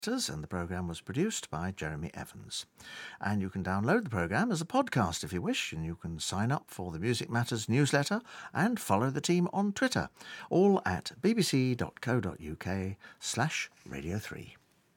And the programme was produced by Jeremy Evans. And you can download the programme as a podcast if you wish, and you can sign up for the Music Matters newsletter and follow the team on Twitter, all at bbc.co.uk/Radio 3.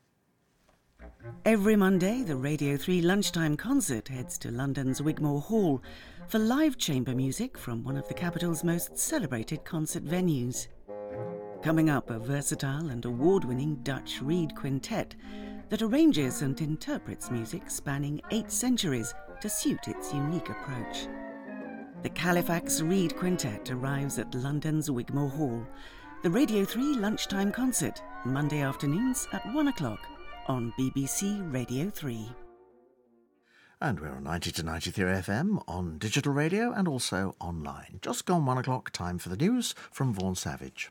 Every Monday, the Radio 3 Lunchtime Concert heads to London's Wigmore Hall for live chamber music from one of the capital's most celebrated concert venues. Coming up, a versatile and award-winning Dutch reed quintet that arranges and interprets music spanning 8 centuries to suit its unique approach. The Califax Reed Quintet arrives at London's Wigmore Hall. The Radio 3 Lunchtime Concert, Monday afternoons at 1 o'clock on BBC Radio 3. And we're on 90 to 93 FM on digital radio and also online. Just gone 1 o'clock, time for the news from Vaughan Savage.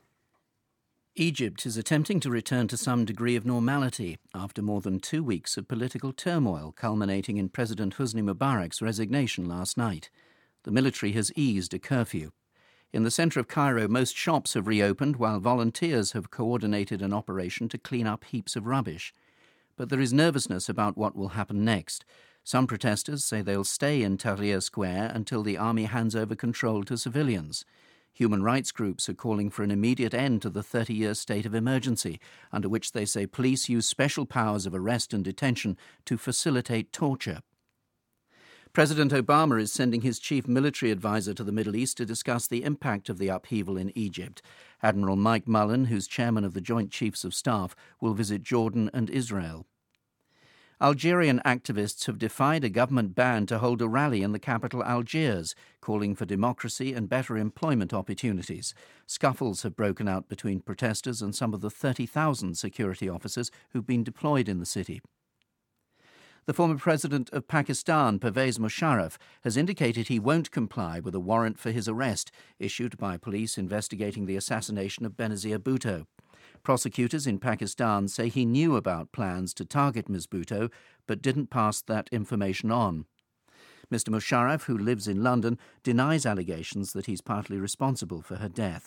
Egypt is attempting to return to some degree of normality after more than 2 weeks of political turmoil, culminating in President Hosni Mubarak's resignation last night. The military has eased a curfew. In the centre of Cairo, most shops have reopened, while volunteers have coordinated an operation to clean up heaps of rubbish. But there is nervousness about what will happen next. Some protesters say they'll stay in Tahrir Square until the army hands over control to civilians. Human rights groups are calling for an immediate end to the 30-year state of emergency, under which they say police use special powers of arrest and detention to facilitate torture. President Obama is sending his chief military advisor to the Middle East to discuss the impact of the upheaval in Egypt. Admiral Mike Mullen, who's chairman of the Joint Chiefs of Staff, will visit Jordan and Israel. Algerian activists have defied a government ban to hold a rally in the capital Algiers, calling for democracy and better employment opportunities. Scuffles have broken out between protesters and some of the 30,000 security officers who've been deployed in the city. The former president of Pakistan, Pervez Musharraf, has indicated he won't comply with a warrant for his arrest issued by police investigating the assassination of Benazir Bhutto. Prosecutors in Pakistan say he knew about plans to target Ms. Bhutto, but didn't pass that information on. Mr. Musharraf, who lives in London, denies allegations that he's partly responsible for her death.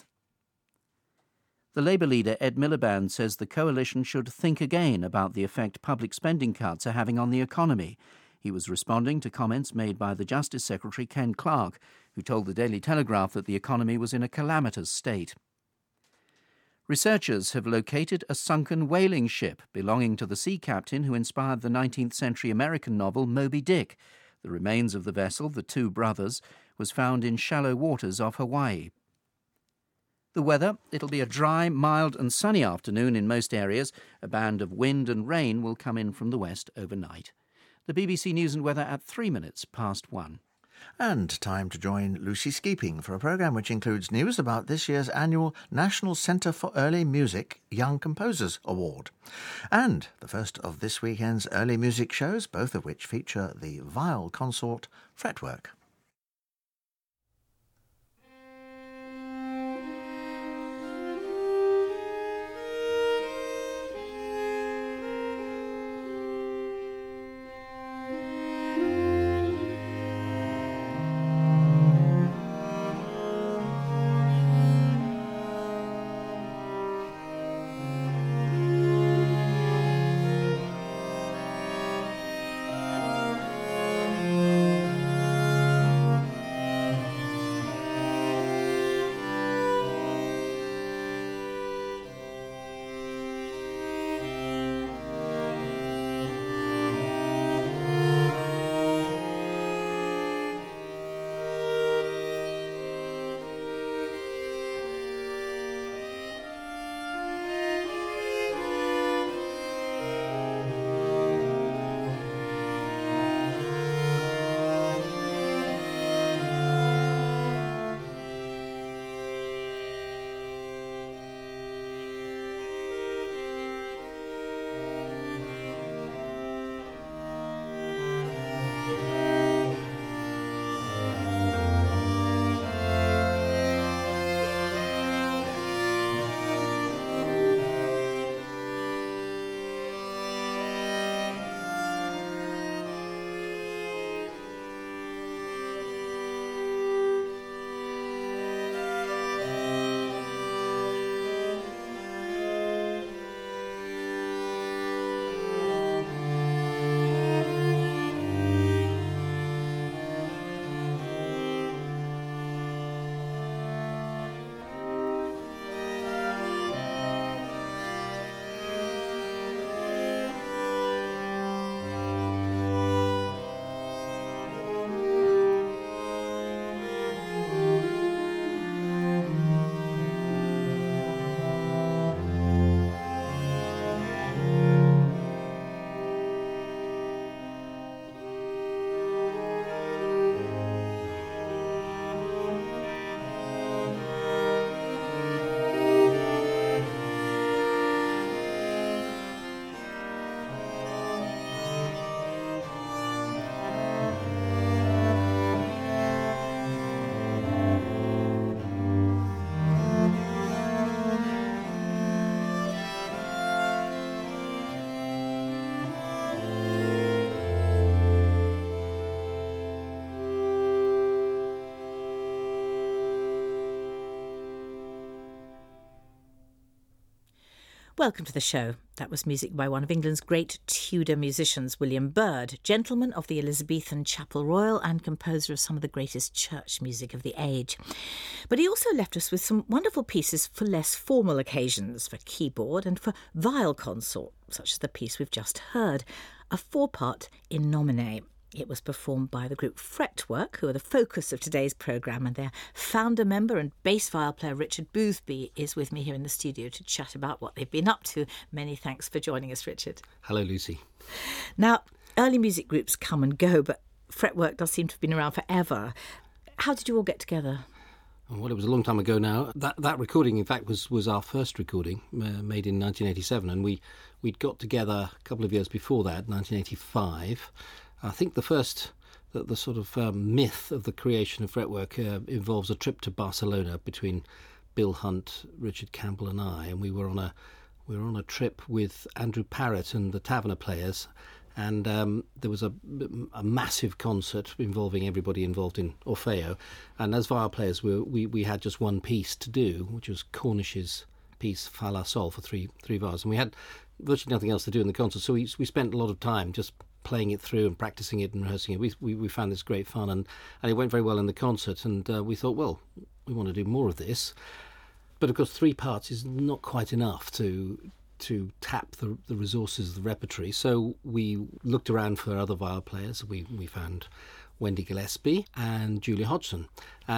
The Labour leader Ed Miliband says the coalition should think again about the effect public spending cuts are having on the economy. He was responding to comments made by the Justice Secretary Ken Clarke, who told the Daily Telegraph that the economy was in a calamitous state. Researchers have located a sunken whaling ship belonging to the sea captain who inspired the 19th century American novel Moby Dick. The remains of the vessel, the Two Brothers, was found in shallow waters off Hawaii. The weather, it'll be a dry, mild and sunny afternoon in most areas. A band of wind and rain will come in from the west overnight. The BBC News and Weather at 3 minutes past 1. And time to join Lucy Skeeping for a programme which includes news about this year's annual National Centre for Early Music Young Composers Award. And the first of this weekend's early music shows, both of which feature the Viol Consort Fretwork. welcome to the show. That was music by one of England's great Tudor musicians, William Byrd, gentleman of the Elizabethan Chapel Royal and composer of some of the greatest church music of the age. But he also left us with some wonderful pieces for less formal occasions, for keyboard and for viol consort, such as the piece we've just heard, a 4-part In Nomine. It was performed by the group Fretwork, who are the focus of today's programme, and their founder member and bass viol player Richard Boothby is with me here in the studio to chat about what they've been up to. Many thanks for joining us, Richard. Hello, Lucy. Now, early music groups come and go, but Fretwork does seem to have been around forever. How did you all get together? Well, it was a long time ago now. That recording, in fact, was our first recording, made in 1987, and we'd got together a couple of years before that, 1985. I think the sort of myth of the creation of Fretwork involves a trip to Barcelona between Bill Hunt, Richard Campbell and I, and we were on a trip with Andrew Parrott and the Taverner Players, and there was a massive concert involving everybody involved in Orfeo, and as viol players we had just one piece to do, which was Cornish's piece Fa La Sol for three viols, and we had virtually nothing else to do in the concert, so we spent a lot of time just playing it through and practicing it and rehearsing it. We found this great fun, and it went very well in the concert, and we thought, well, we want to do more of this. But of course 3 parts is not quite enough to tap the resources of the repertory, so we looked around for other viol players. We found Wendy Gillespie and Julia Hodgson,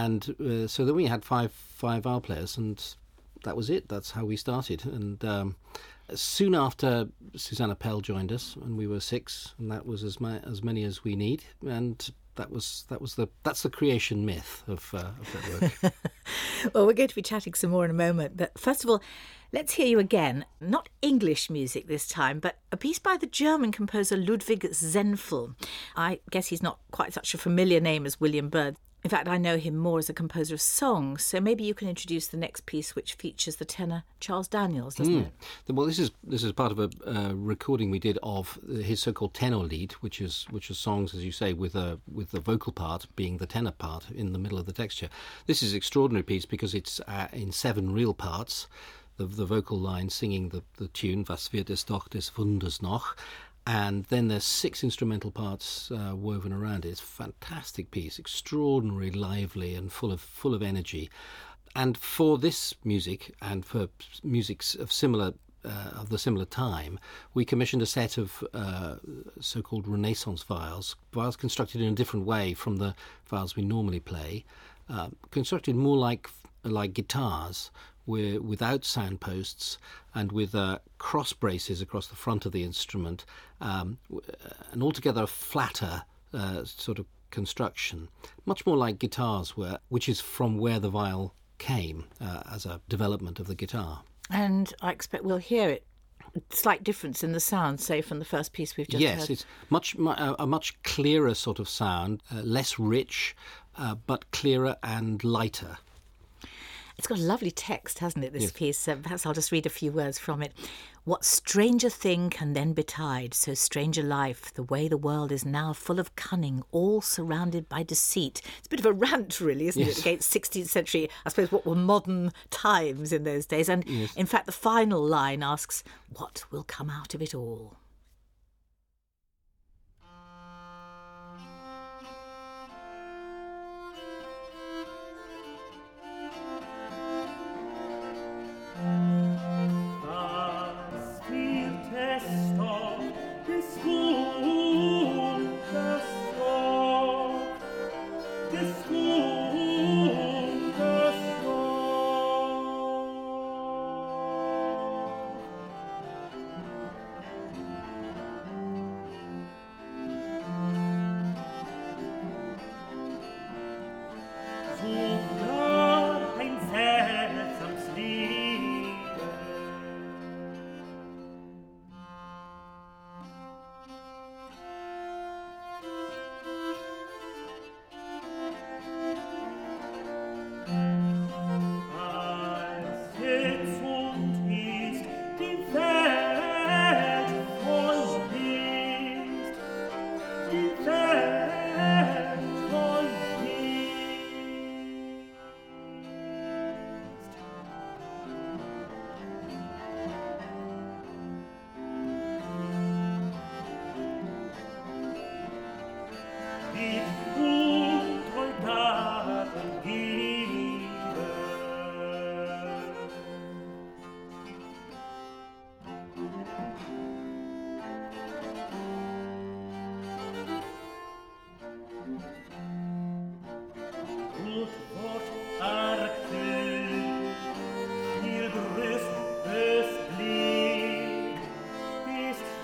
and so then we had five viol players, and that was it. That's how we started. And soon after, Susanna Pell joined us, and we were 6, and that was as many as we need. And that's the creation myth of that work. Well, we're going to be chatting some more in a moment, but first of all, let's hear you again. Not English music this time, but a piece by the German composer Ludwig Zenfel. I guess he's not quite such a familiar name as William Byrd. In fact, I know him more as a composer of songs, so maybe you can introduce the next piece, which features the tenor Charles Daniels, doesn't it? Well, this is part of a recording we did of his so-called tenor lead, which is songs, as you say, with the vocal part being the tenor part in the middle of the texture. This is an extraordinary piece because it's in 7 real parts. The vocal line singing the tune Was wird es doch des Wunders noch, and then there's 6 instrumental parts woven around it. It's a fantastic piece, extraordinarily lively and full of energy. And for this music and for music of the similar time, we commissioned a set of so-called Renaissance viols constructed in a different way from the viols we normally play, constructed more like guitars, without soundposts and with cross braces across the front of the instrument, and altogether a flatter sort of construction, much more like guitars were, which is from where the viol came as a development of the guitar. And I expect we'll hear it. Slight difference in the sound, say, from the first piece we've just heard. Yes, it's a much clearer sort of sound, less rich, but clearer and lighter. It's got a lovely text, hasn't it, this piece? Perhaps I'll just read a few words from it. What stranger thing can then betide so strange a life, the way the world is now full of cunning, all surrounded by deceit? It's a bit of a rant, really, isn't it, against 16th century, I suppose, what were modern times in those days. And in fact, the final line asks, what will come out of it all?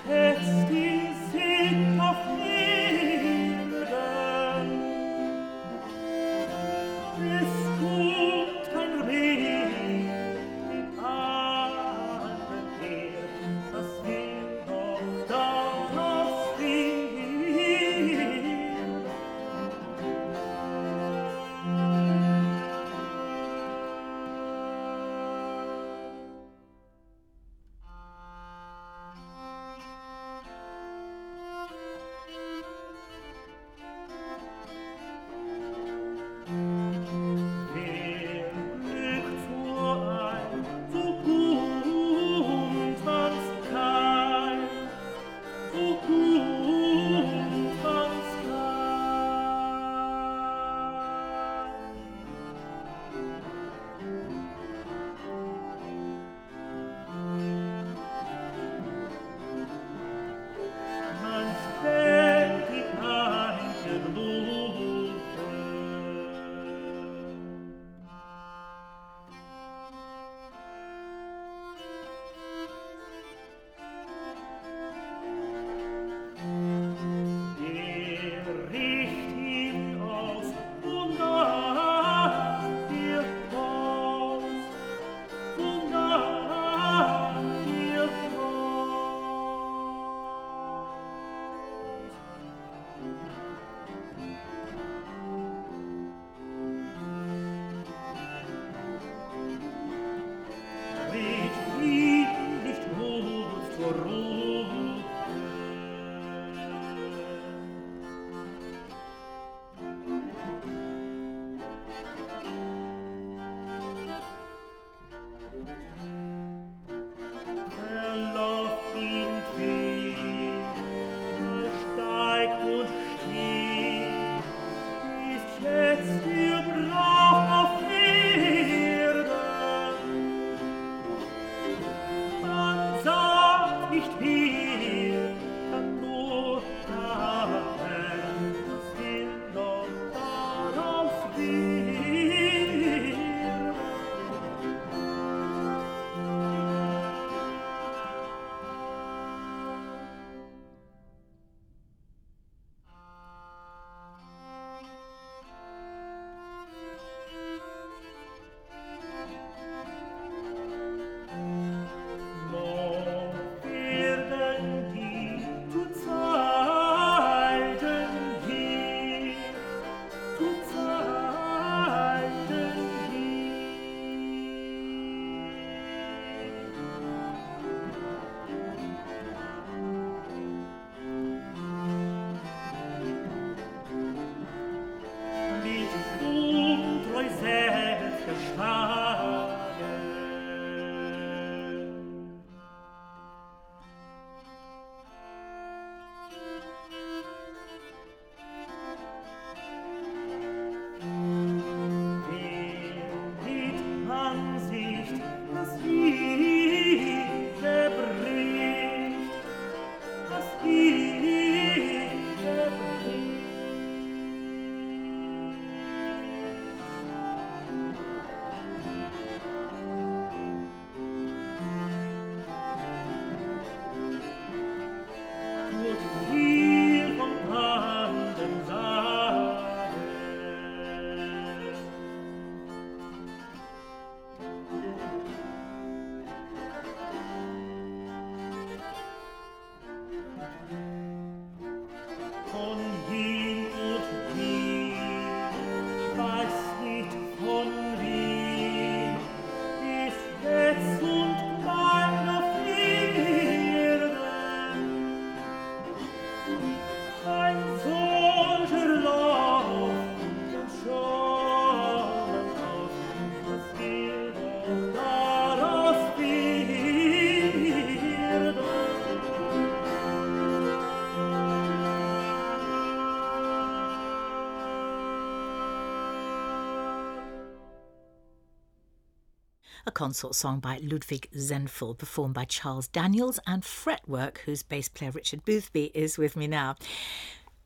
a consort song by Ludwig Zenfel, performed by Charles Daniels, and Fretwork, whose bass player Richard Boothby is with me now.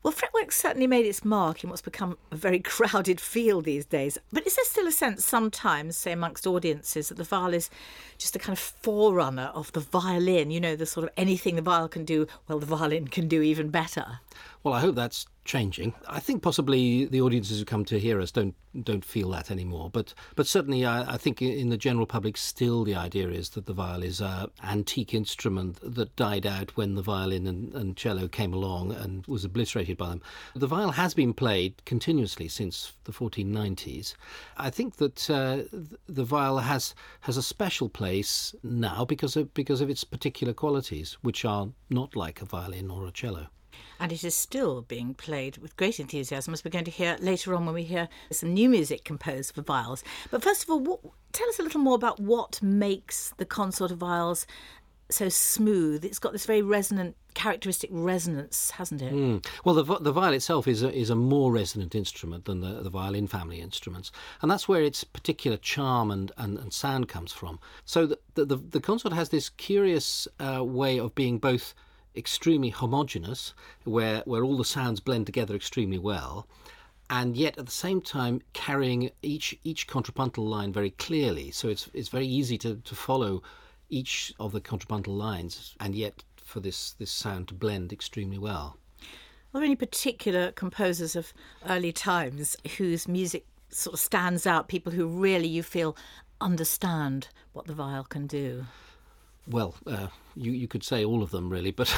Well, fretwork certainly made its mark in what's become a very crowded field these days. But is there still a sense sometimes, say amongst audiences, that the viol is just a kind of forerunner of the violin? You know, the sort of anything the viol can do, well, the violin can do even better. Well, I hope that's changing. I think possibly the audiences who come to hear us don't feel that anymore. But certainly I think in the general public still the idea is that the viol is an antique instrument that died out when the violin and cello came along and was obliterated by them. The viol has been played continuously since the 1490s. I think that the viol has a special place now because of its particular qualities, which are not like a violin or a cello. And it is still being played with great enthusiasm, as we're going to hear later on when we hear some new music composed for viols. But first of all, tell us a little more about what makes the consort of viols so smooth. It's got this very characteristic resonance, hasn't it? Well, the viol itself is a more resonant instrument than the violin family instruments, and that's where its particular charm and sound comes from. So the consort has this curious way of being both extremely homogeneous, where all the sounds blend together extremely well, and yet at the same time carrying each contrapuntal line very clearly. So it's very easy to follow each of the contrapuntal lines, and yet for this sound to blend extremely well. Are there any particular composers of early times whose music sort of stands out, people who really you feel understand what the viol can do? Well, you could say all of them really, but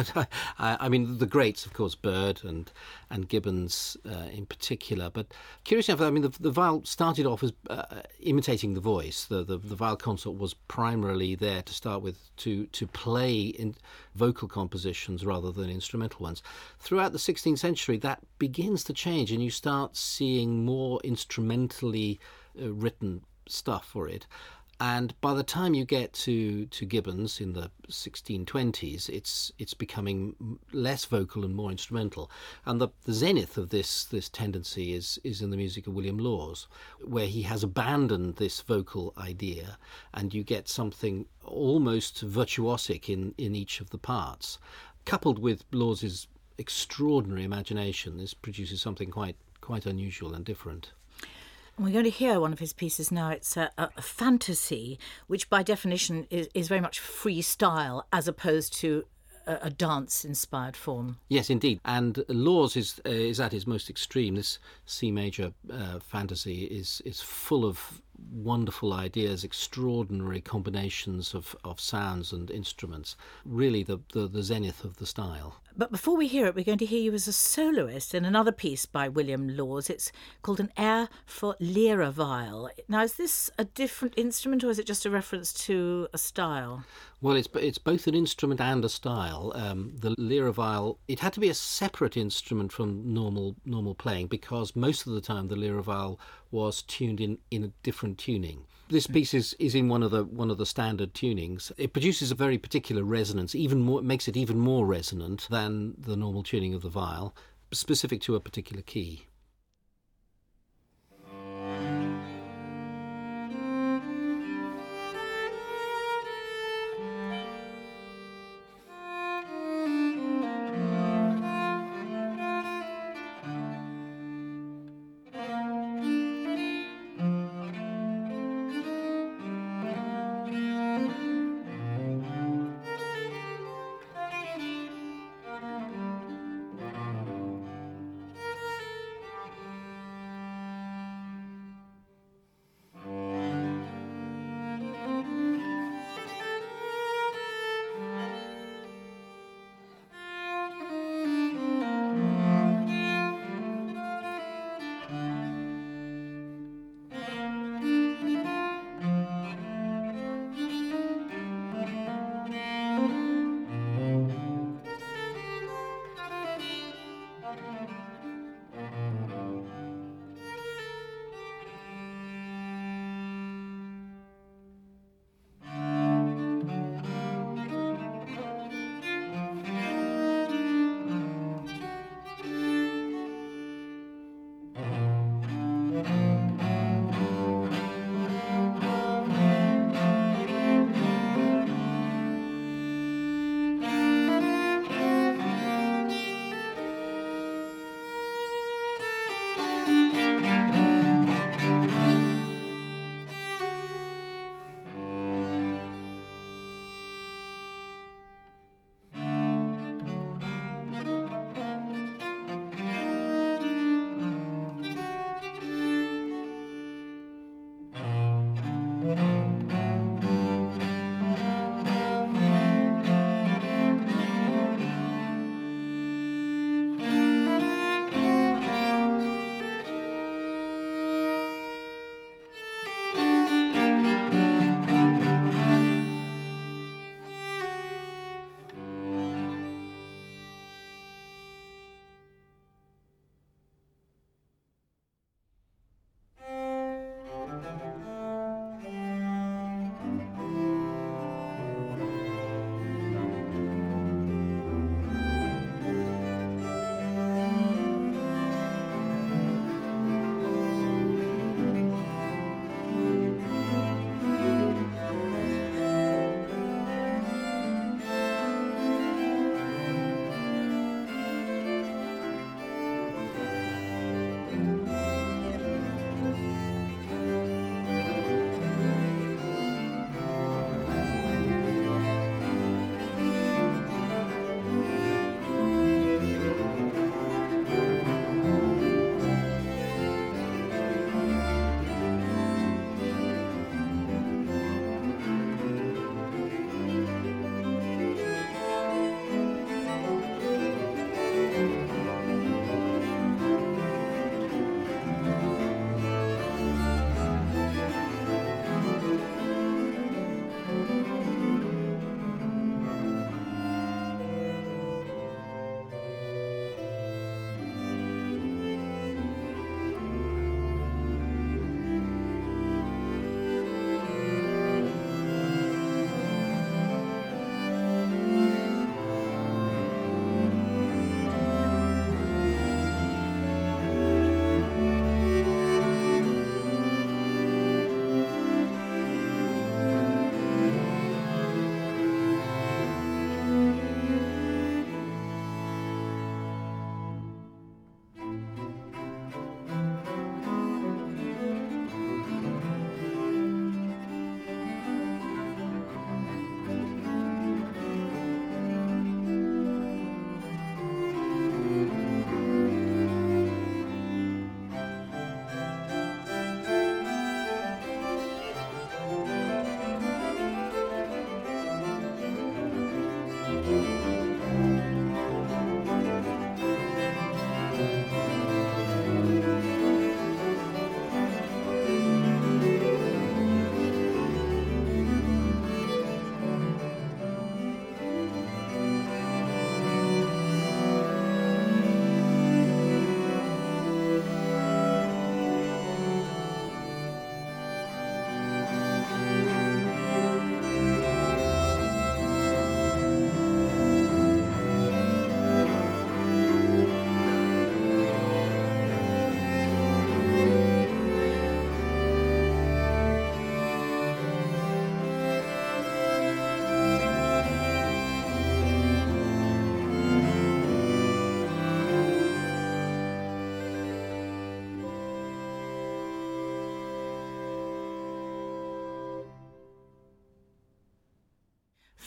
I mean the greats, of course, Byrd and Gibbons in particular. But curiously enough, I mean the viol started off as imitating the voice. The viol consort was primarily there to start with to play in vocal compositions rather than instrumental ones. Throughout the 16th century, that begins to change, and you start seeing more instrumentally written stuff for it. And by the time you get to Gibbons in the 1620s, it's becoming less vocal and more instrumental. And the zenith of this tendency is in the music of William Laws, where he has abandoned this vocal idea, and you get something almost virtuosic in each of the parts. Coupled with Laws's extraordinary imagination, this produces something quite unusual and different. We're going to hear one of his pieces now. It's a fantasy, which by definition is very much freestyle as opposed to a dance-inspired form. Yes, indeed. And Laws is at his most extreme. This C major fantasy is full of wonderful ideas, extraordinary combinations of sounds and instruments. Really the zenith of the style. But before we hear it, we're going to hear you as a soloist in another piece by William Laws. It's called An Air for Lyra Viol. Now, is this a different instrument, or is it just a reference to a style? Well, it's both an instrument and a style. The Lyra Viol, it had to be a separate instrument from normal playing, because most of the time the Lyra Viol was tuned in a different tuning. This piece is in one of the standard tunings. It produces a very particular resonance, makes it even more resonant than the normal tuning of the viol, specific to a particular key.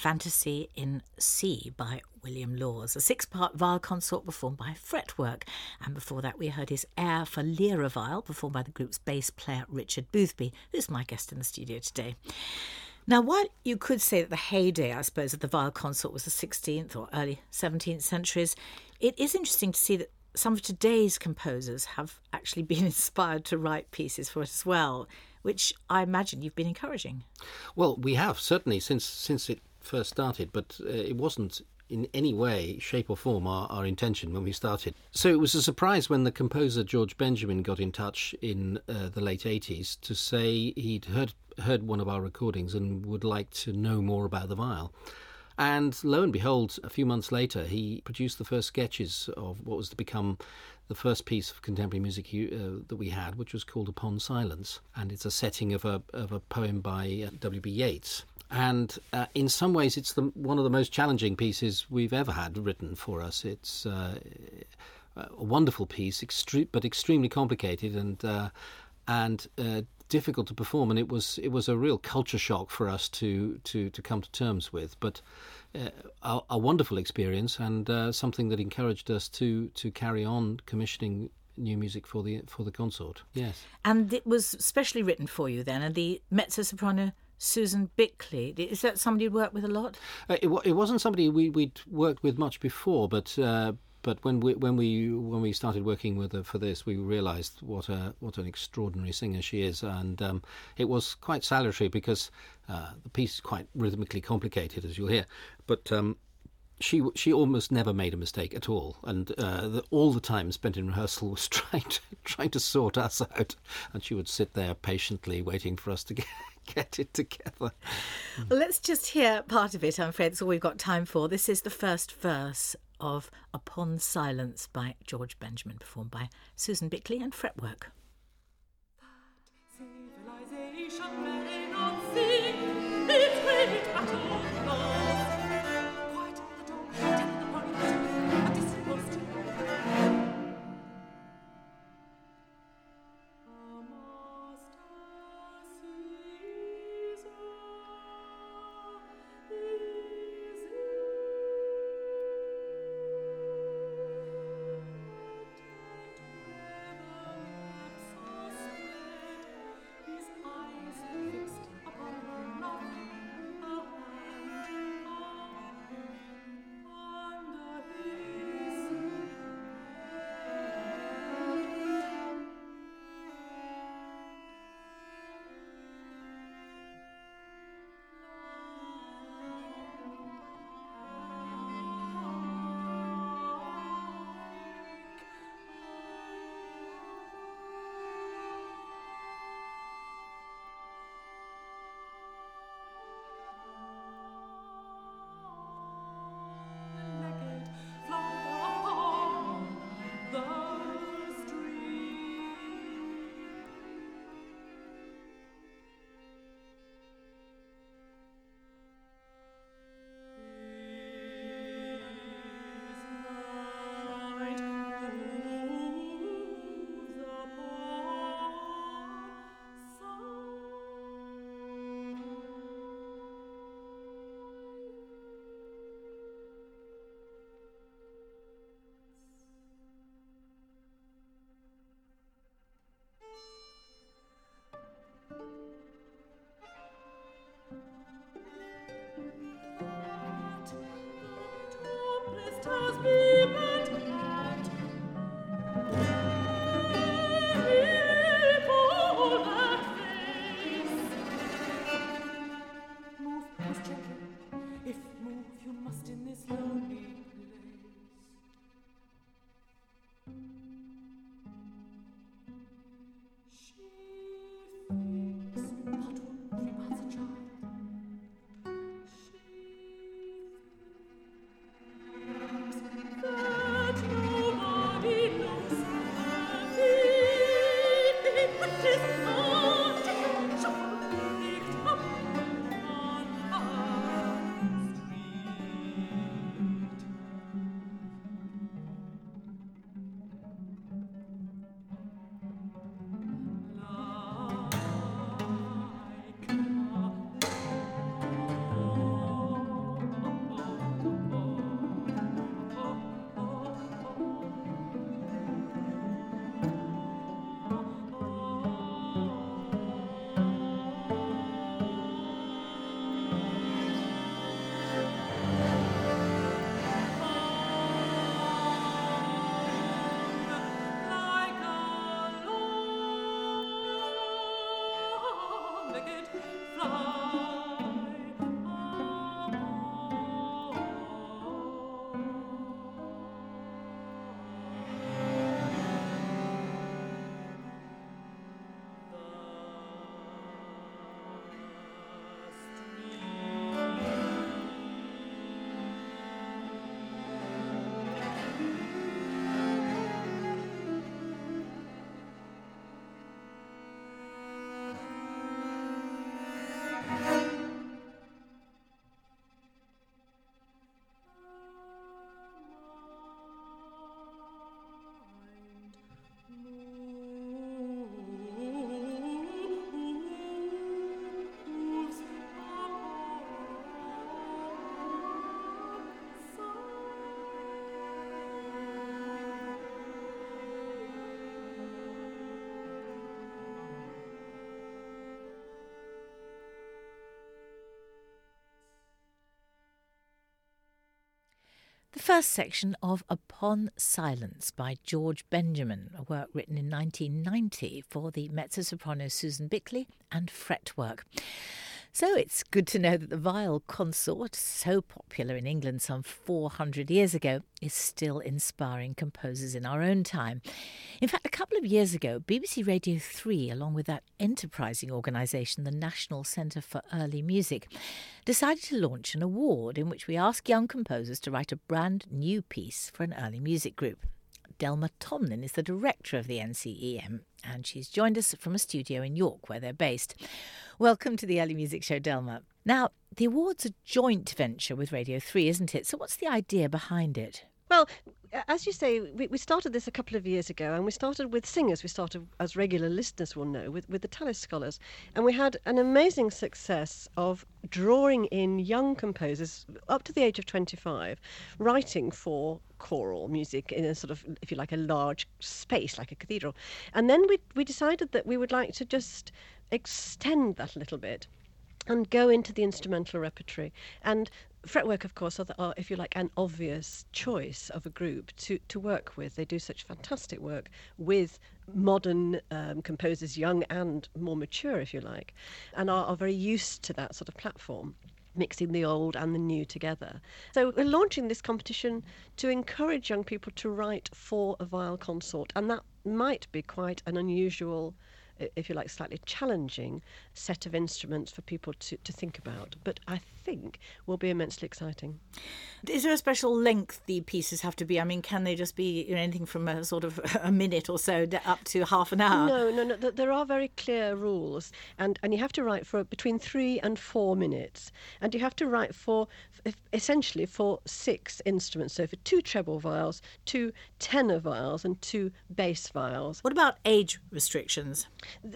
Fantasy in C by William Laws, a 6-part viol consort performed by Fretwork. And before that we heard his air for Lyra Viol, performed by the group's bass player Richard Boothby, who's my guest in the studio today. Now, while you could say that the heyday, I suppose, of the viol consort was the 16th or early 17th centuries, it is interesting to see that some of today's composers have actually been inspired to write pieces for it as well, which I imagine you've been encouraging. Well, we have, certainly, since it first started, but it wasn't in any way, shape or form our intention when we started. So it was a surprise when the composer George Benjamin got in touch in the late 80s to say he'd heard one of our recordings and would like to know more about the viol. And lo and behold, a few months later, he produced the first sketches of what was to become the first piece of contemporary music that we had, which was called Upon Silence. And it's a setting of a poem by W.B. Yeats. And in some ways, it's one of the most challenging pieces we've ever had written for us. It's a wonderful piece, but extremely complicated and difficult to perform, and it was a real culture shock for us to come to terms with, but a wonderful experience and something that encouraged us to carry on commissioning new music for the consort. Yes, and it was specially written for you then, and the mezzo-soprano Susan Bickley, is that somebody you'd worked with a lot? It wasn't somebody we'd worked with much before, but when we started working with her for this, we realised what an extraordinary singer she is, and it was quite salutary because the piece is quite rhythmically complicated, as you'll hear, but she almost never made a mistake at all, and all the time spent in rehearsal was trying to sort us out, and she would sit there patiently waiting for us to get it together. Well, let's just hear part of it. I'm afraid that's all we've got time for. This is the first verse of Upon Silence by George Benjamin, performed by Susan Bickley and Fretwork. Civilization may not think its great battle lost. Quiet at the door, take the point, a distant post. A master Caesar is his eyes first section of Upon Silence by George Benjamin, a work written in 1990 for the mezzo-soprano Susan Bickley and Fretwork. So it's good to know that the viol consort, so popular in England some 400 years ago, is still inspiring composers in our own time. In fact, a couple of years ago, BBC Radio 3, along with that enterprising organisation, the National Centre for Early Music, decided to launch an award in which we ask young composers to write a brand new piece for an early music group. Delma Tomlin is the director of the NCEM, and she's joined us from a studio in York, where they're based. Welcome to the Early Music Show, Delma. Now, the award's a joint venture with Radio 3, isn't it? So what's the idea behind it? Well, as you say, we started this a couple of years ago, and we started with singers. We started, as regular listeners will know, with the Tallis Scholars. And we had an amazing success of drawing in young composers up to the age of 25, writing for choral music in a sort of, if you like, a large space, like a cathedral. And then we decided that we would like to just extend that a little bit and go into the instrumental repertory. And Fretwork, of course, are, if you like, an obvious choice of a group to work with. They do such fantastic work with modern composers, young and more mature, if you like, and are very used to that sort of platform, mixing the old and the new together. So we're launching this competition to encourage young people to write for a viol consort, and that might be quite an unusual, if you like, slightly challenging set of instruments for people to think about. But I think will be immensely exciting. Is there a special length the pieces have to be? I mean, can they just be anything from a sort of a minute or so up to half an hour? No. There are very clear rules. And you have to write for between 3 and 4 minutes. And you have to write for, essentially, for 6 instruments. So for 2 treble viols, 2 tenor viols and 2 bass viols. What about age restrictions?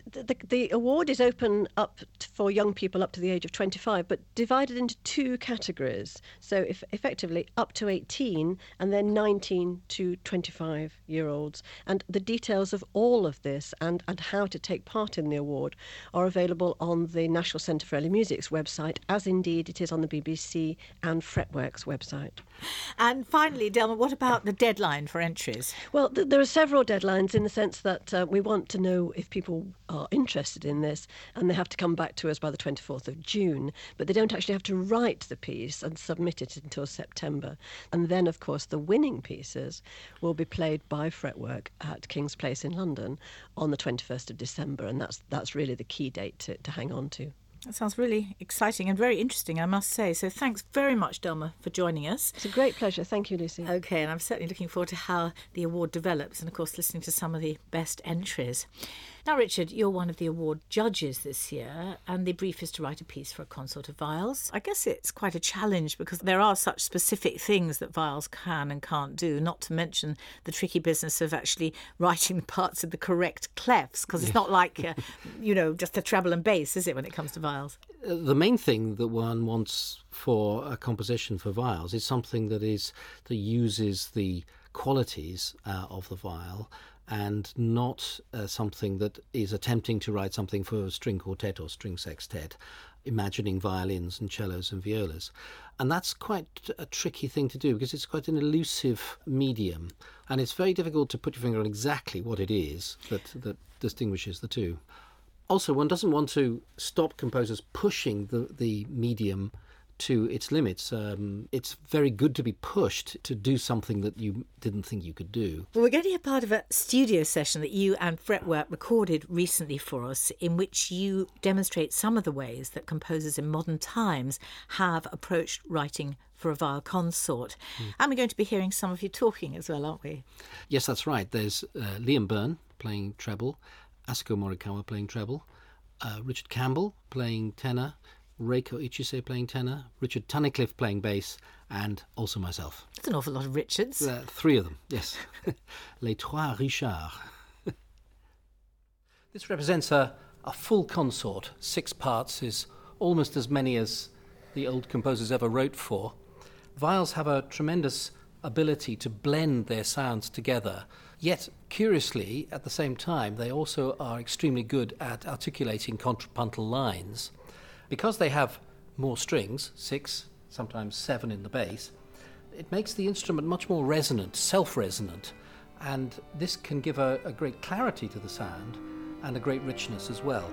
The award is open up for young people up to the age of 25, but divided into 2 categories. So effectively up to 18 and then 19 to 25-year-olds. And the details of all of this and how to take part in the award are available on the National Centre for Early Music's website, as indeed it is on the BBC and Fretwork's website. And finally, Delma, what about the deadline for entries? Well, there are several deadlines in the sense that we want to know if people are interested in this, and they have to come back to us by the 24th of June, but they don't actually have to write the piece and submit it until September. And then, of course, the winning pieces will be played by Fretwork at King's Place in London on the 21st of December, and that's really the key date to hang on to. That sounds really exciting and very interesting, I must say. So thanks very much, Delma, for joining us. It's a great pleasure. Thank you, Lucy. OK, and I'm certainly looking forward to how the award develops and, of course, listening to some of the best entries. Now, Richard, you're one of the award judges this year, and the brief is to write a piece for a consort of viols. I guess it's quite a challenge because there are such specific things that viols can and can't do, not to mention the tricky business of actually writing the parts of the correct clefs, because it's not like, just a treble and bass, is it, when it comes to viols? The main thing that one wants for a composition for viols is something that uses the qualities of the viol, and not something that is attempting to write something for a string quartet or string sextet, imagining violins and cellos and violas. And that's quite a tricky thing to do because it's quite an elusive medium, and it's very difficult to put your finger on exactly what it is that distinguishes the two. Also, one doesn't want to stop composers pushing the medium to its limits. It's very good to be pushed to do something that you didn't think you could do. Well, we're going to hear part of a studio session that you and Fretwork recorded recently for us, in which you demonstrate some of the ways that composers in modern times have approached writing for a viol consort. And we're going to be hearing some of you talking as well, aren't we? Yes, that's right. There's Liam Byrne playing treble, Asuko Morikawa playing treble, Richard Campbell playing tenor, Reiko Ichise playing tenor, Richard Tunnicliffe playing bass, and also myself. That's an awful lot of Richards. 3 of them, yes. Les Trois Richards. This represents a full consort. 6 parts is almost as many as the old composers ever wrote for. Viols have a tremendous ability to blend their sounds together, yet, curiously, at the same time, they also are extremely good at articulating contrapuntal lines. Because they have more strings, 6, sometimes 7 in the bass, it makes the instrument much more resonant, self-resonant, and this can give a great clarity to the sound and a great richness as well.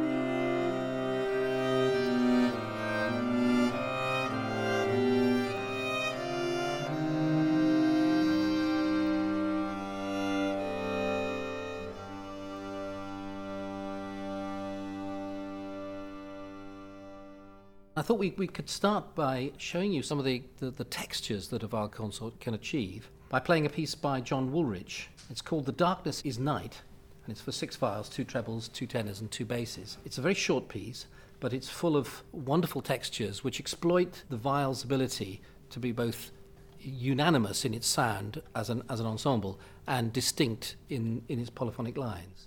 I thought we could start by showing you some of the textures that a viol consort can achieve by playing a piece by John Woolridge. It's called The Darkness is Night, and it's for 6 viols, 2 trebles, 2 tenors and 2 basses. It's a very short piece, but it's full of wonderful textures which exploit the viol's ability to be both unanimous in its sound as an ensemble and distinct in its polyphonic lines.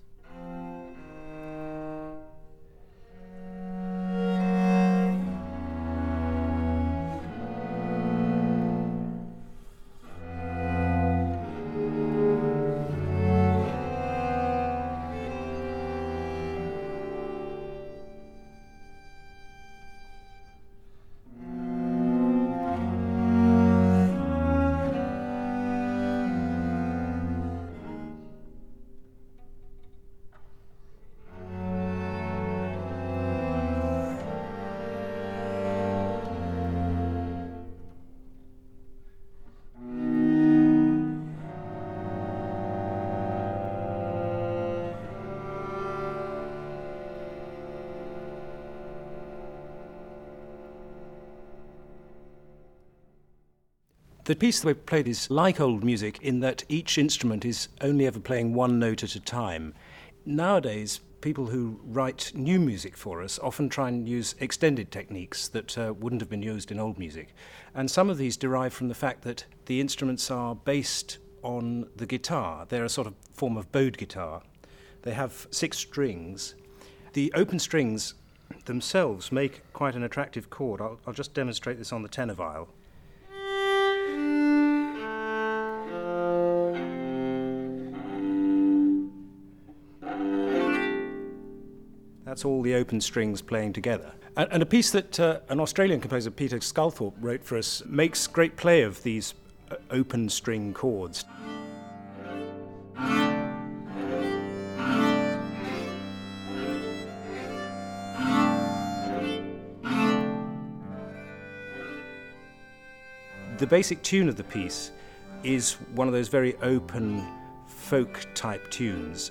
The piece that we played is like old music in that each instrument is only ever playing one note at a time. Nowadays, people who write new music for us often try and use extended techniques that wouldn't have been used in old music. And some of these derive from the fact that the instruments are based on the guitar. They're a sort of form of bowed guitar. They have 6 strings. The open strings themselves make quite an attractive chord. I'll just demonstrate this on the tenor viol. That's all the open strings playing together. And a piece that an Australian composer, Peter Sculthorpe, wrote for us makes great play of these open string chords. The basic tune of the piece is one of those very open folk-type tunes.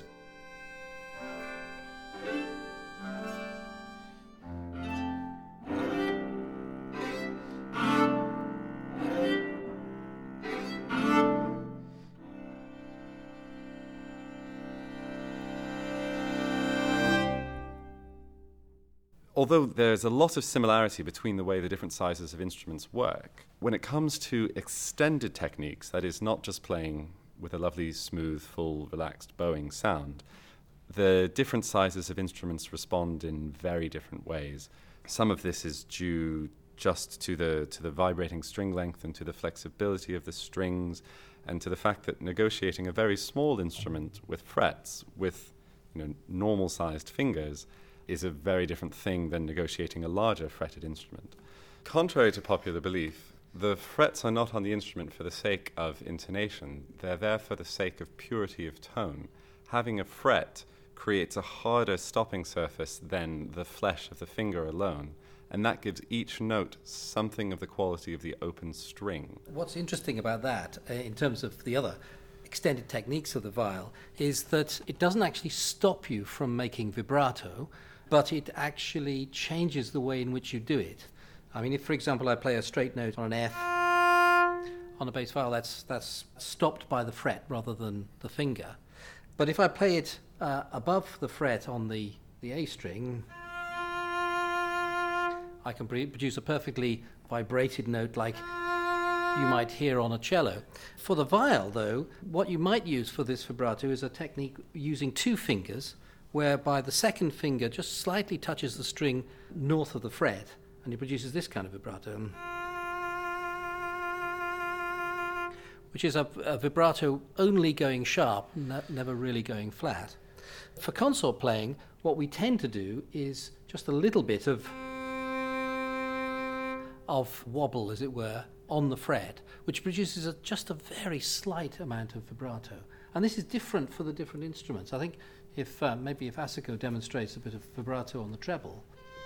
Although there's a lot of similarity between the way the different sizes of instruments work, when it comes to extended techniques, that is not just playing with a lovely, smooth, full, relaxed bowing sound, the different sizes of instruments respond in very different ways. Some of this is due just to the vibrating string length and to the flexibility of the strings and to the fact that negotiating a very small instrument with frets, with normal-sized fingers, is a very different thing than negotiating a larger fretted instrument. Contrary to popular belief, the frets are not on the instrument for the sake of intonation. They're there for the sake of purity of tone. Having a fret creates a harder stopping surface than the flesh of the finger alone, and that gives each note something of the quality of the open string. What's interesting about that, in terms of the other extended techniques of the viol, is that it doesn't actually stop you from making vibrato, but it actually changes the way in which you do it. I mean, if, for example, I play a straight note on an F on a bass viol, that's stopped by the fret rather than the finger. But if I play it above the fret on the A string, I can produce a perfectly vibrated note like you might hear on a cello. For the viol, though, what you might use for this vibrato is a technique using 2 fingers, whereby the second finger just slightly touches the string north of the fret, and it produces this kind of vibrato, which is a vibrato only going sharp, never really going flat. For consort playing, what we tend to do is just a little bit of wobble, as it were, on the fret, which produces just a very slight amount of vibrato. And this is different for the different instruments. I think if Asako demonstrates a bit of vibrato on the treble.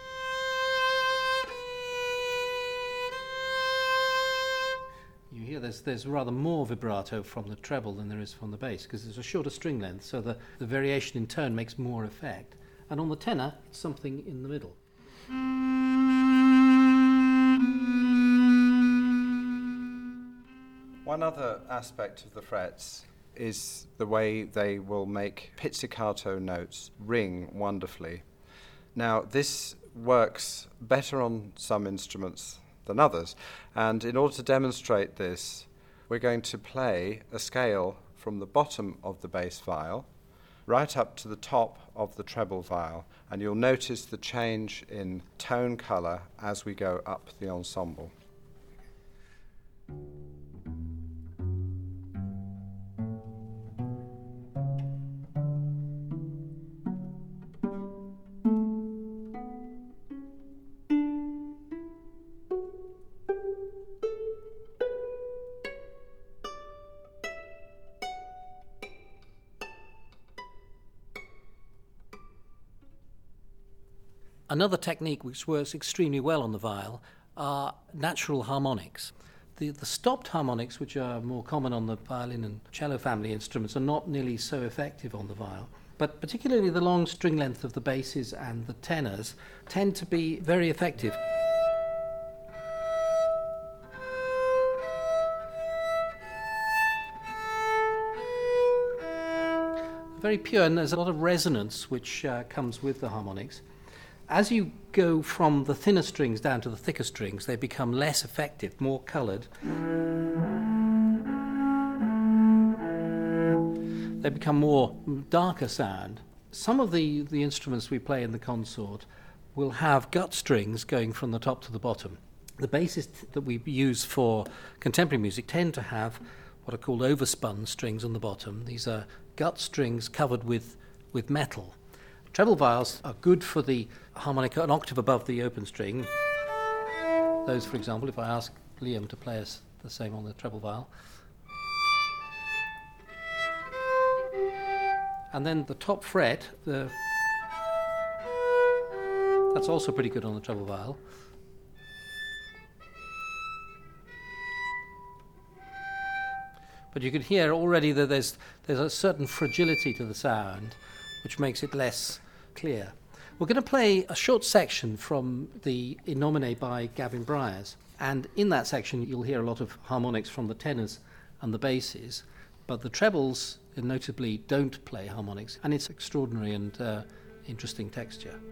You hear there's rather more vibrato from the treble than there is from the bass, because there's a shorter string length, so the variation in tone makes more effect. And on the tenor, it's something in the middle. One other aspect of the frets is the way they will make pizzicato notes ring wonderfully. Now, this works better on some instruments than others, and in order to demonstrate this, we're going to play a scale from the bottom of the bass viol right up to the top of the treble viol, and you'll notice the change in tone colour as we go up the ensemble. Another technique which works extremely well on the viol are natural harmonics. The stopped harmonics, which are more common on the violin and cello family instruments, are not nearly so effective on the viol. But particularly the long string length of the basses and the tenors tend to be very effective. Very pure, and there's a lot of resonance which comes with the harmonics. As you go from the thinner strings down to the thicker strings, they become less effective, more coloured. They become more darker sound. Some of the instruments we play in the consort will have gut strings going from the top to the bottom. The basses that we use for contemporary music tend to have what are called overspun strings on the bottom. These are gut strings covered with metal. Treble viols are good for the harmonica an octave above the open string. Those, for example, if I ask Liam to play us the same on the treble viol. And then the top fret, that's also pretty good on the treble viol. But you can hear already that there's a certain fragility to the sound, which makes it less clear. We're going to play a short section from the In Nomine by Gavin Bryars, and in that section you'll hear a lot of harmonics from the tenors and the basses, but the trebles notably don't play harmonics, and it's extraordinary and interesting texture.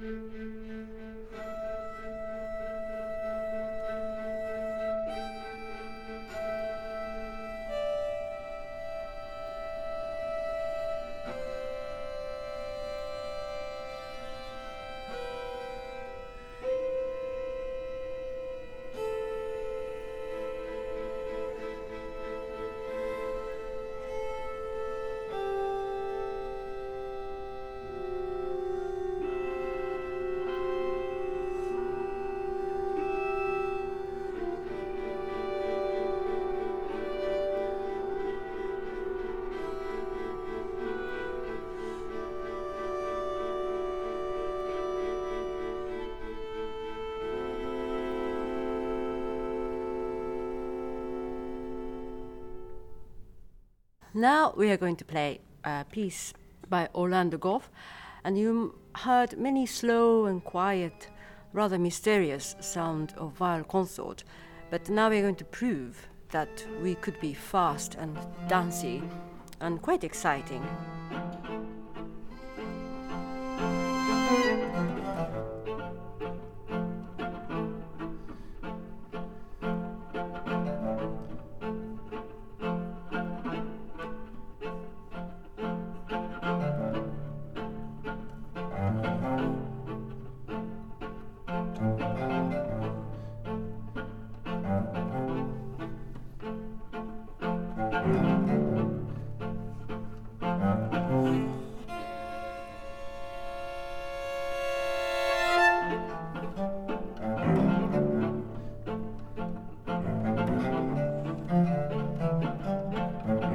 Now we are going to play a piece by Orlando Goff, and you heard many slow and quiet, rather mysterious sound of viol consort, but now we are going to prove that we could be fast and dancey and quite exciting.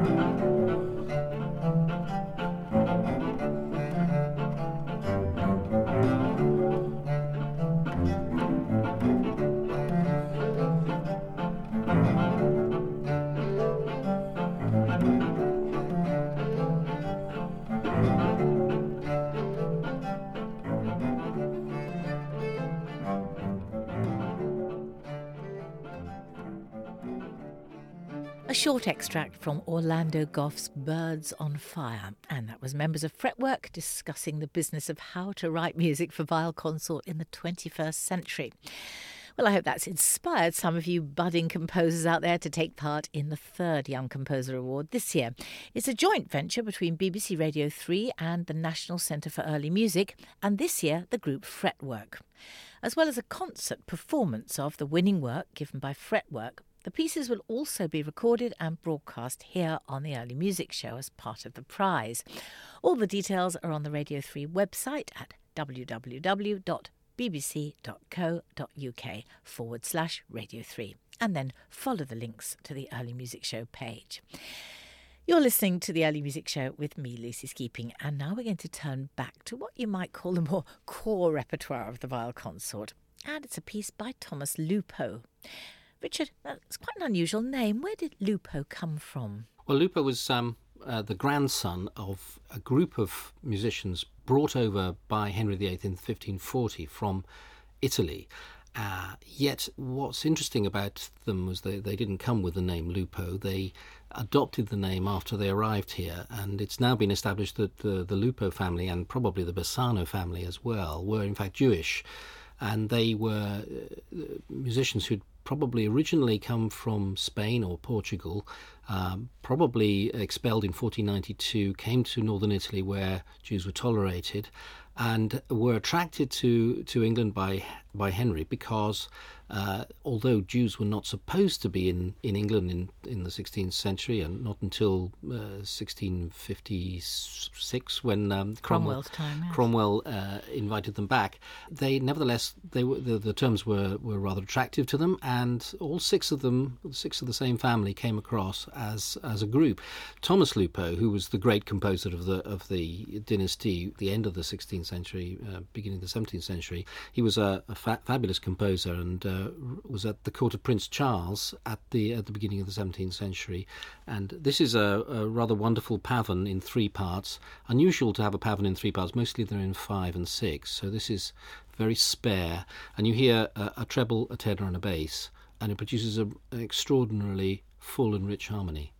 A short extract from Orlando Goff's Birds on Fire, and that was members of Fretwork discussing the business of how to write music for viol consort in the 21st century. Well, I hope that's inspired some of you budding composers out there to take part in the third Young Composer Award this year. It's a joint venture between BBC Radio 3 and the National Centre for Early Music, and this year the group Fretwork. As well as a concert performance of the winning work given by Fretwork, the pieces will also be recorded and broadcast here on the Early Music Show as part of the prize. All the details are on the Radio 3 website at www.bbc.co.uk/Radio 3, and then follow the links to the Early Music Show page. You're listening to the Early Music Show with me, Lucy Skeeping, and now we're going to turn back to what you might call the more core repertoire of the viol consort, and it's a piece by Thomas Lupo. Richard, that's quite an unusual name. Where did Lupo come from? Well, Lupo was the grandson of a group of musicians brought over by Henry VIII in 1540 from Italy. Yet what's interesting about them was they didn't come with the name Lupo. They adopted the name after they arrived here, and it's now been established that the Lupo family, and probably the Bassano family as well, were in fact Jewish. And they were musicians who'd probably originally come from Spain or Portugal, probably expelled in 1492, came to northern Italy where Jews were tolerated, and were attracted to England by Henry because although Jews were not supposed to be in England in the 16th century, and not until 1656 when Cromwell's time, yes. Cromwell invited them back, they nevertheless the terms were rather attractive to them, and all six of the same family came across as a group. Thomas Lupo, who was the great composer of the dynasty, the end of the 16th century, beginning of the 17th century, he was a fabulous composer and was at the court of Prince Charles at the beginning of the 17th century. And this is a rather wonderful pavan in three parts. Unusual to have a pavan in three parts. Mostly they're in 5 and 6. So this is very spare. And you hear a treble, a tenor and a bass. And it produces an extraordinarily full and rich harmony.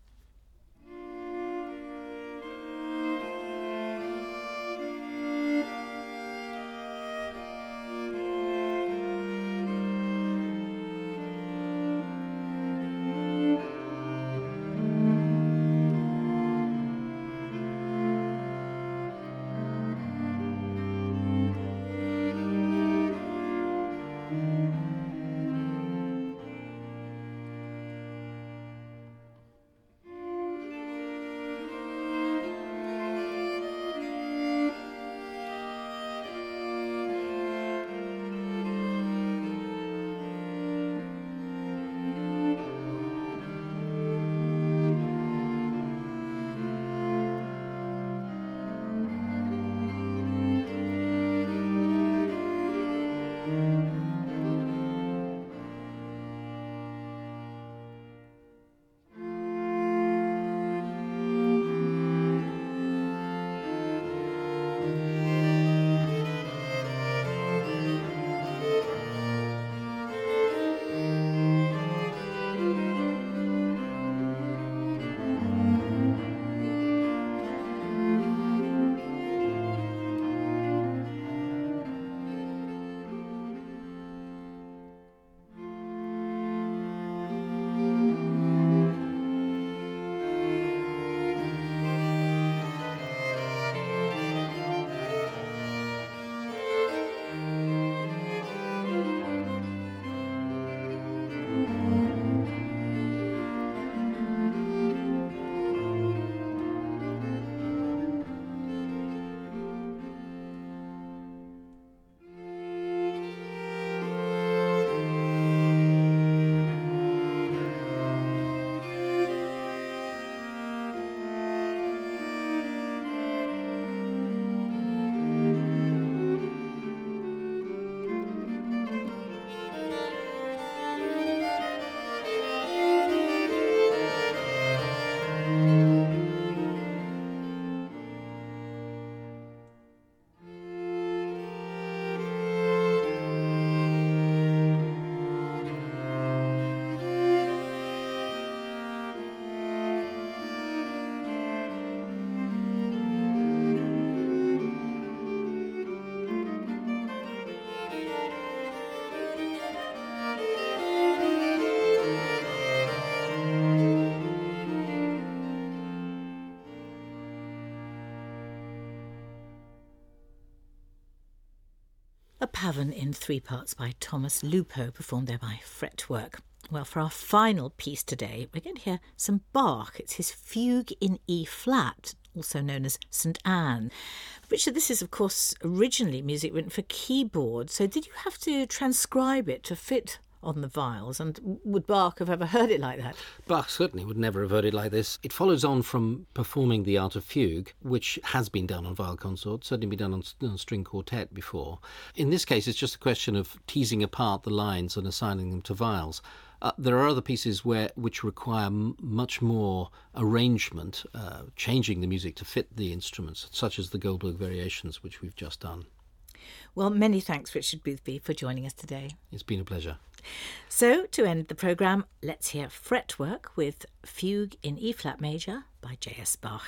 Pavan in 3 parts by Thomas Lupo, performed there by Fretwork. Well, for our final piece today, we're going to hear some Bach. It's his Fugue in E-flat, also known as St. Anne. Richard, this is, of course, originally music written for keyboard, so did you have to transcribe it to fit on the viols, and would Bach have ever heard it like that? Bach certainly would never have heard it like this. It follows on from performing the art of fugue, which has been done on viol consort, certainly been done on string quartet before. In this case, it's just a question of teasing apart the lines and assigning them to viols. There are other pieces which require much more arrangement, changing the music to fit the instruments, such as the Goldberg Variations, which we've just done. Well, many thanks, Richard Boothby, for joining us today. It's been a pleasure. So, to end the programme, let's hear Fretwork with Fugue in E-flat major by J.S. Bach.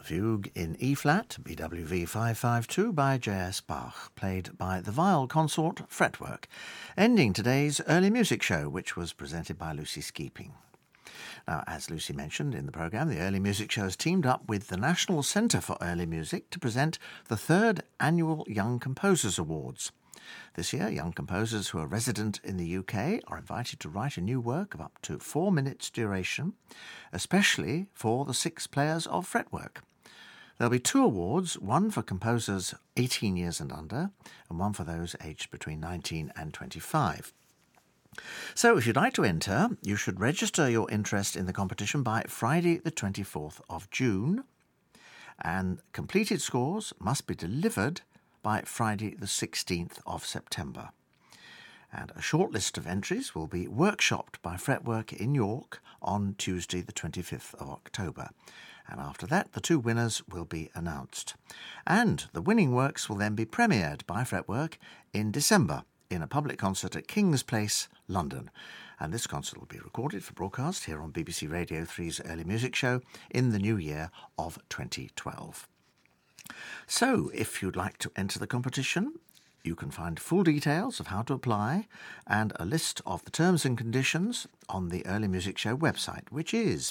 Fugue in E-flat, BWV 552 by J.S. Bach, played by the viol consort Fretwork, ending today's early music show, which was presented by Lucy Skeeping. Now, as Lucy mentioned in the programme, the Early Music Show has teamed up with the National Centre for Early Music to present the third annual Young Composers Awards. This year, young composers who are resident in the UK are invited to write a new work of up to 4 minutes duration, especially for the 6 players of Fretwork. There'll be 2 awards, one for composers 18 years and under, and one for those aged between 19 and 25. So if you'd like to enter, you should register your interest in the competition by Friday the 24th of June, and completed scores must be delivered by Friday the 16th of September. And a short list of entries will be workshopped by Fretwork in York on Tuesday the 25th of October. And after that, the 2 winners will be announced. And the winning works will then be premiered by Fretwork in December in a public concert at King's Place, London. And this concert will be recorded for broadcast here on BBC Radio 3's Early Music Show in the new year of 2012. So, if you'd like to enter the competition, you can find full details of how to apply and a list of the terms and conditions on the Early Music Show website, which is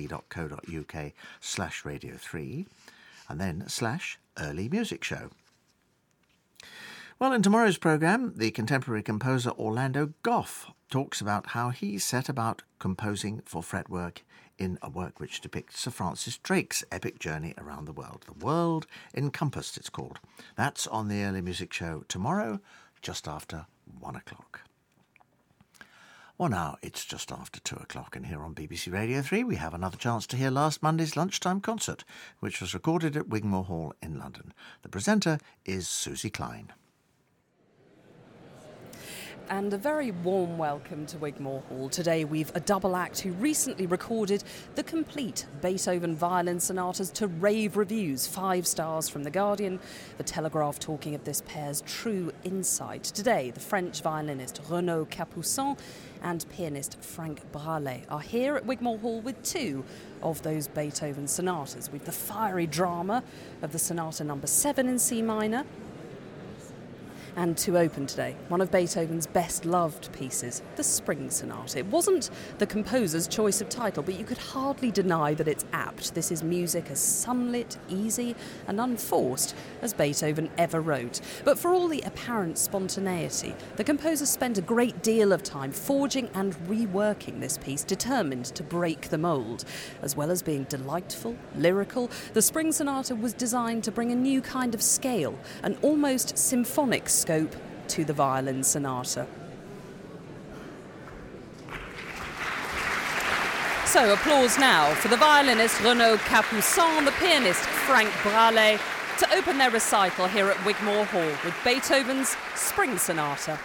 bbc.co.uk/radio3 and then /Early Music Show. Well, in tomorrow's programme, the contemporary composer Orlando Goff talks about how he set about composing for Fretwork in a work which depicts Sir Francis Drake's epic journey around the world. The World Encompassed, it's called. That's on the Early Music Show tomorrow, just after 1 o'clock. Well, now it's just after 2 o'clock, and here on BBC Radio 3 we have another chance to hear last Monday's lunchtime concert, which was recorded at Wigmore Hall in London. The presenter is Susie Klein. And a very warm welcome to Wigmore Hall. Today we've a double act who recently recorded the complete Beethoven violin sonatas to rave reviews, 5 stars from The Guardian, The Telegraph talking of this pair's true insight. Today the French violinist Renaud Capuçon and pianist Frank Bralet are here at Wigmore Hall with 2 of those Beethoven sonatas. We've the fiery drama of the Sonata No. 7 in C minor, and to open today, one of Beethoven's best-loved pieces, the Spring Sonata. It wasn't the composer's choice of title, but you could hardly deny that it's apt. This is music as sunlit, easy and unforced as Beethoven ever wrote. But for all the apparent spontaneity, the composer spent a great deal of time forging and reworking this piece, determined to break the mould. As well as being delightful, lyrical, the Spring Sonata was designed to bring a new kind of scale, an almost symphonic scope to the violin sonata. So applause now for the violinist Renaud Capuçon, the pianist Frank Bralet, to open their recital here at Wigmore Hall with Beethoven's Spring Sonata.